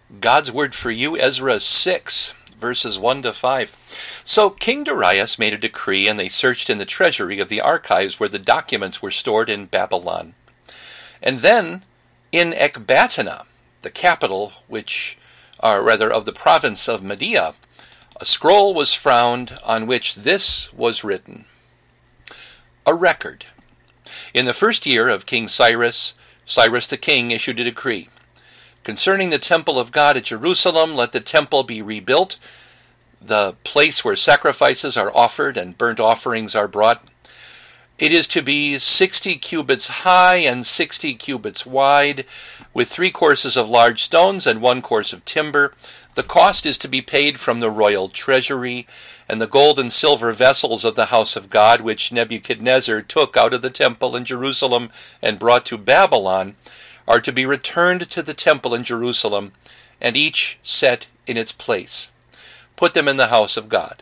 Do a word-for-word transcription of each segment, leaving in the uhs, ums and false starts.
God's word for you, Ezra six, verses one to five. So King Darius made a decree, and they searched in the treasury of the archives where the documents were stored in Babylon. And then in Ecbatana, the capital, which, or rather of the province of Media, a scroll was found on which this was written. A record. In the first year of King Cyrus, Cyrus the king issued a decree. Concerning the temple of God at Jerusalem, let the temple be rebuilt, the place where sacrifices are offered and burnt offerings are brought. It is to be sixty cubits high and sixty cubits wide, with three courses of large stones and one course of timber. The cost is to be paid from the royal treasury, and the gold and silver vessels of the house of God, which Nebuchadnezzar took out of the temple in Jerusalem and brought to Babylon, are to be returned to the temple in Jerusalem, and each set in its place. Put them in the house of God.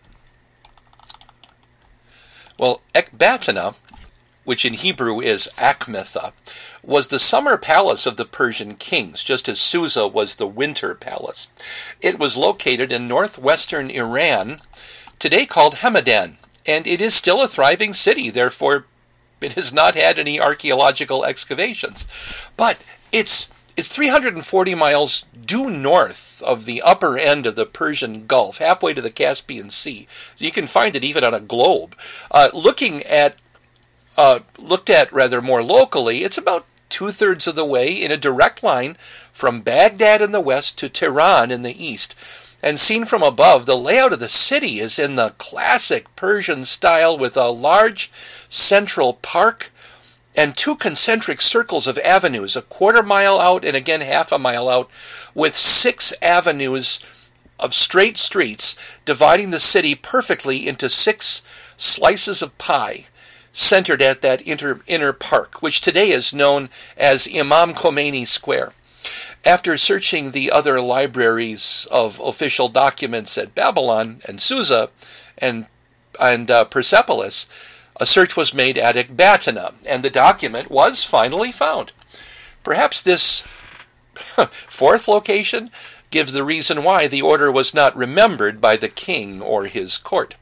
Well, Ecbatana, which in Hebrew is Achmetha, was the summer palace of the Persian kings, just as Susa was the winter palace. It was located in northwestern Iran, today called Hamadan, and it is still a thriving city, therefore it has not had any archaeological excavations. But it's it's three hundred forty miles due north of the upper end of the Persian Gulf, halfway to the Caspian Sea. So you can find it even on a globe. Uh, looking at, uh, looked at rather more locally, it's about two-thirds of the way in a direct line from Baghdad in the west to Tehran in the east. And seen from above, the layout of the city is in the classic Persian style with a large central park and two concentric circles of avenues, a quarter mile out and again half a mile out, with six avenues of straight streets dividing the city perfectly into six slices of pie centered at that inter, inner park, which today is known as Imam Khomeini Square. After searching the other libraries of official documents at Babylon and Susa and, and uh, Persepolis, a search was made at Ecbatana, and the document was finally found. Perhaps this fourth location gives the reason why the order was not remembered by the king or his court.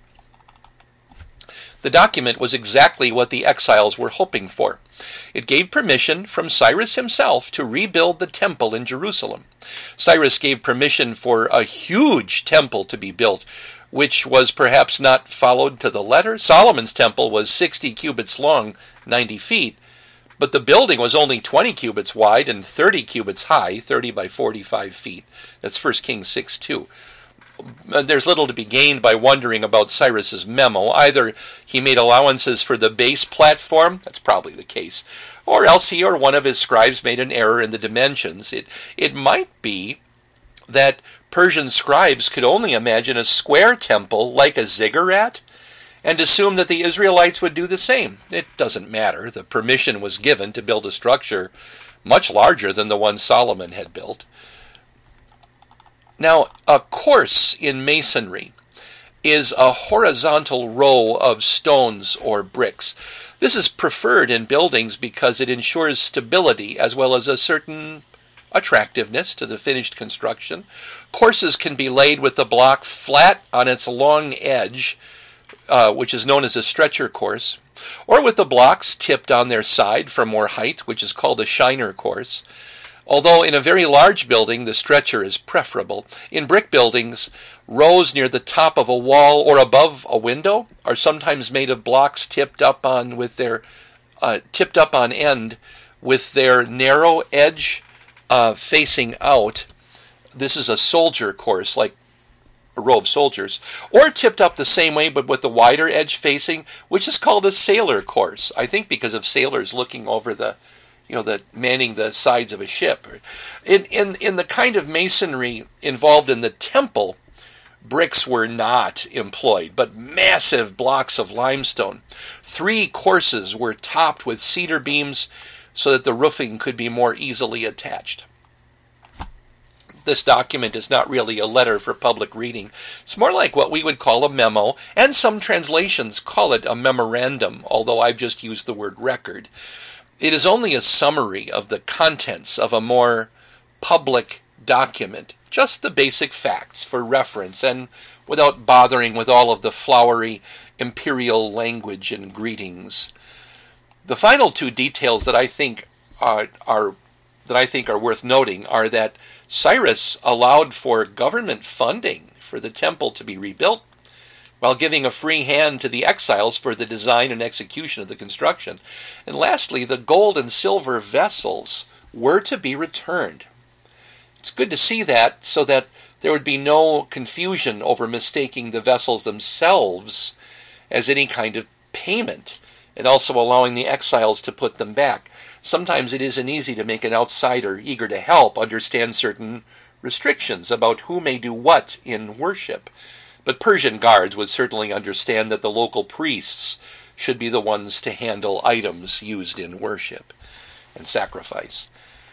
The document was exactly what the exiles were hoping for. It gave permission from Cyrus himself to rebuild the temple in Jerusalem. Cyrus gave permission for a huge temple to be built, which was perhaps not followed to the letter. Solomon's temple was sixty cubits long, ninety feet, but the building was only twenty cubits wide and thirty cubits high, thirty by forty-five feet. That's First Kings six two. There's little to be gained by wondering about Cyrus's memo. Either he made allowances for the base platform, that's probably the case, or else he or one of his scribes made an error in the dimensions. It, it might be that Persian scribes could only imagine a square temple like a ziggurat and assume that the Israelites would do the same. It doesn't matter. The permission was given to build a structure much larger than the one Solomon had built. Now, a course in masonry is a horizontal row of stones or bricks. This is preferred in buildings because it ensures stability as well as a certain attractiveness to the finished construction. Courses can be laid with the block flat on its long edge, uh, which is known as a stretcher course, or with the blocks tipped on their side for more height, which is called a shiner course. Although in a very large building, the stretcher is preferable. In brick buildings, rows near the top of a wall or above a window are sometimes made of blocks tipped up on with their uh, tipped up on end with their narrow edge uh, facing out. This is a soldier course, like a row of soldiers, or tipped up the same way but with the wider edge facing, which is called a sailor course. I think because of sailors looking over the you know, the manning the sides of a ship. In, in, in the kind of masonry involved in the temple, bricks were not employed, but massive blocks of limestone. Three courses were topped with cedar beams so that the roofing could be more easily attached. This document is not really a letter for public reading. It's more like what we would call a memo, and some translations call it a memorandum, although I've just used the word record. It is only a summary of the contents of a more public document just the basic facts for reference and without bothering with all of the flowery imperial language and greetings. The final two details that I think are, are that I think are worth noting are that Cyrus allowed for government funding for the temple to be rebuilt, while giving a free hand to the exiles for the design and execution of the construction. And lastly, the gold and silver vessels were to be returned. It's good to see that, so that there would be no confusion over mistaking the vessels themselves as any kind of payment, and also allowing the exiles to put them back. Sometimes it isn't easy to make an outsider eager to help understand certain restrictions about who may do what in worship. But Persian guards would certainly understand that the local priests should be the ones to handle items used in worship and sacrifice.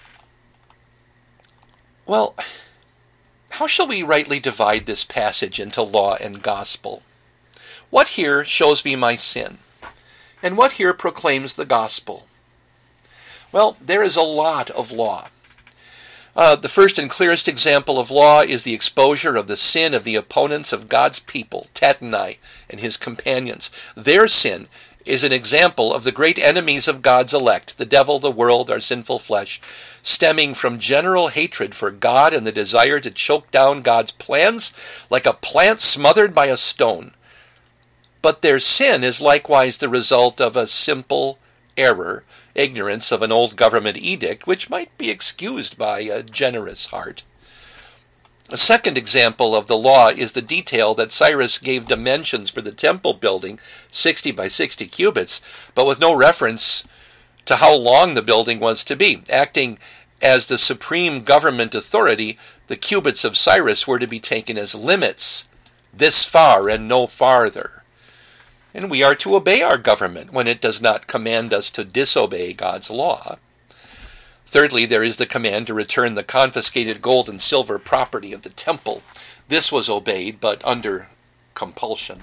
Well, how shall we rightly divide this passage into law and gospel? What here shows me my sin? And what here proclaims the gospel? Well, there is a lot of law. Uh, the first and clearest example of law is the exposure of the sin of the opponents of God's people, Tatnai and his companions. Their sin is an example of the great enemies of God's elect, the devil, the world, our sinful flesh, stemming from general hatred for God and the desire to choke down God's plans like a plant smothered by a stone. But their sin is likewise the result of a simple error, ignorance of an old government edict, which might be excused by a generous heart. A second example of the law is the detail that Cyrus gave dimensions for the temple building, sixty by sixty cubits, but with no reference to how long the building was to be. Acting as the supreme government authority, the cubits of Cyrus were to be taken as limits, this far and no farther. And we are to obey our government when it does not command us to disobey God's law. Thirdly, there is the command to return the confiscated gold and silver property of the temple. This was obeyed, but under compulsion.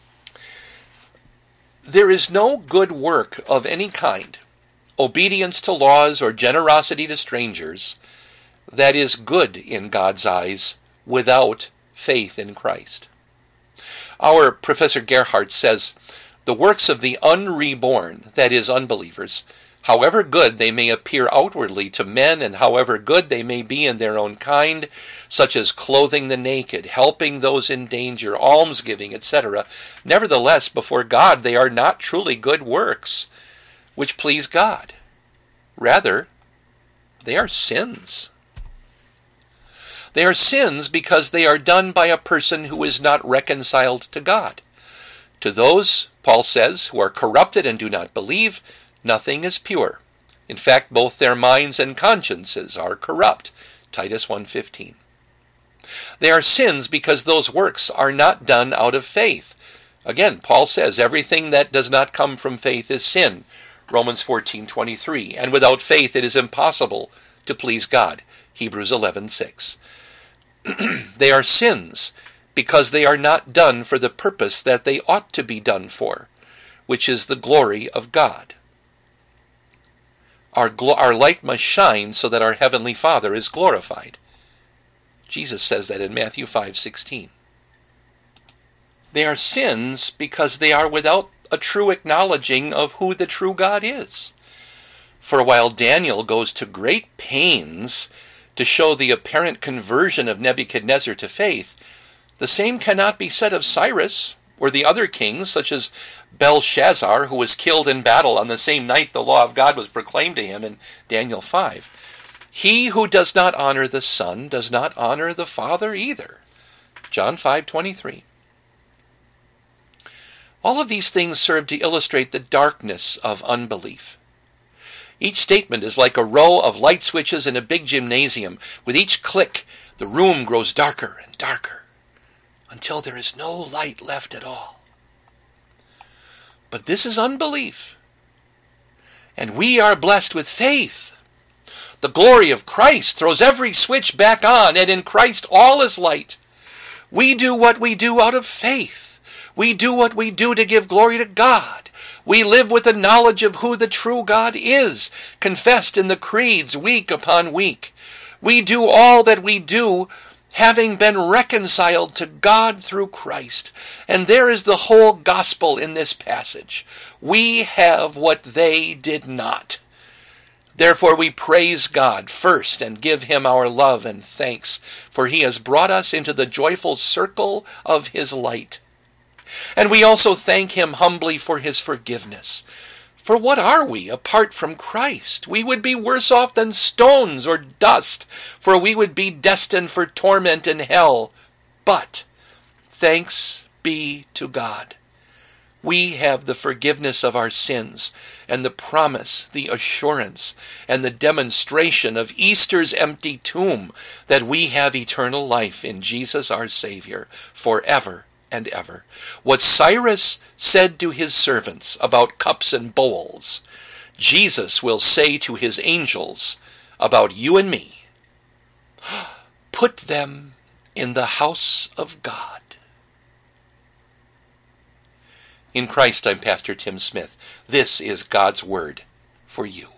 There is no good work of any kind, obedience to laws or generosity to strangers, that is good in God's eyes without faith in Christ. Our Professor Gerhardt says, the works of the unreborn, that is, unbelievers, however good they may appear outwardly to men and however good they may be in their own kind, such as clothing the naked, helping those in danger, almsgiving, et cetera, nevertheless, before God they are not truly good works, which please God. Rather, they are sins. They are sins because they are done by a person who is not reconciled to God. To those, Paul says, who are corrupted and do not believe, nothing is pure. In fact, both their minds and consciences are corrupt. Titus one fifteen. They are sins because those works are not done out of faith. Again, Paul says, everything that does not come from faith is sin. Romans fourteen twenty-three. And without faith it is impossible to please God. Hebrews eleven six. They are sins because they are not done for the purpose that they ought to be done for, which is the glory of God. Our, glo- our light must shine so that our Heavenly Father is glorified. Jesus says that in Matthew five sixteen. They are sins because they are without a true acknowledging of who the true God is. For while Daniel goes to great pains to show the apparent conversion of Nebuchadnezzar to faith, the same cannot be said of Cyrus or the other kings, such as Belshazzar, who was killed in battle on the same night the law of God was proclaimed to him in Daniel five. He who does not honor the Son does not honor the Father either. John five twenty-three. All of these things serve to illustrate the darkness of unbelief. Each statement is like a row of light switches in a big gymnasium. With each click, the room grows darker and darker until there is no light left at all. But this is unbelief. And we are blessed with faith. The glory of Christ throws every switch back on, and in Christ all is light. We do what we do out of faith. We do what we do to give glory to God. We live with the knowledge of who the true God is, confessed in the creeds week upon week. We do all that we do having been reconciled to God through Christ. And there is the whole gospel in this passage. We have what they did not. Therefore we praise God first and give him our love and thanks, for he has brought us into the joyful circle of his light. And we also thank him humbly for his forgiveness. For what are we apart from Christ? We would be worse off than stones or dust, for we would be destined for torment in hell. But thanks be to God. We have the forgiveness of our sins, and the promise, the assurance, and the demonstration of Easter's empty tomb that we have eternal life in Jesus our Savior forever and ever. What Cyrus said to his servants about cups and bowls, Jesus will say to his angels about you and me. Put them in the house of God. In Christ, I'm Pastor Tim Smith. This is God's Word for you.